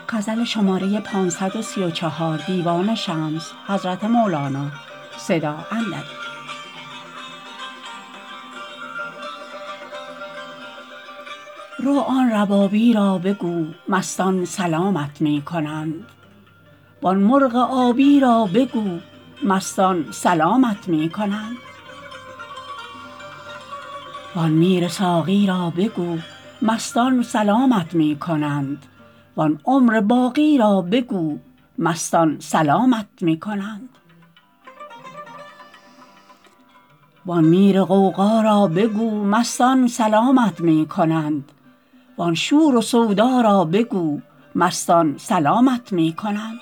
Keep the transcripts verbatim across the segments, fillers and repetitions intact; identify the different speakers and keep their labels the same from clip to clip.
Speaker 1: غزل شماره پانصد و سی و چهار دیوان شمس حضرت مولانا صدا اندرون. رو آن ربابی را بگو مستان سلامت می کنند، وان مرغ آبی را بگو مستان سلامت می کنند. وان میر ساقی را بگو مستان سلامت می کنند، وان عمر باقی را بگو مستان سلامت می کنند. وان میر غوغا را بگو مستان سلامت می کنند، وان شور و سودا را بگو مستان سلامت می کنند.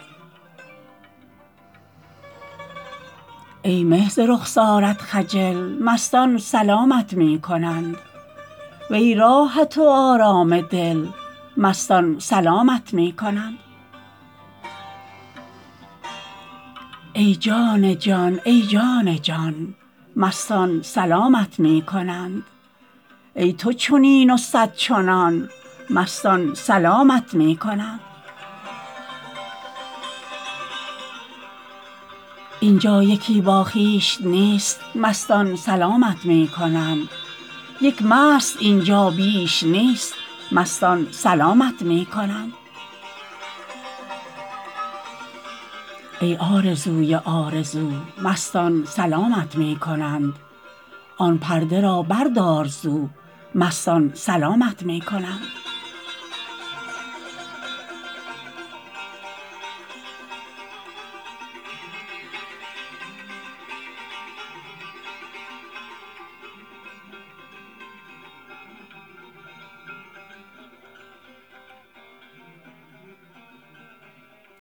Speaker 1: ای مه ز رخسارت خجل مستان سلامت می کنند، وی راحت و آرام دل مستان سلامت می کنند. ای جان جان ای جان جان مستان سلامت می کنند، ای تو چنین و صد چنان مستان سلامت می کنند. این جا یکی با خویش نیست مستان سلامت می کنند، یک مست این جا بیش نیست مستان سلامت می کنند. ای آرزوی آرزو مستان سلامت می کنند، آن پرده را بردار زو مستان سلامت می کنند.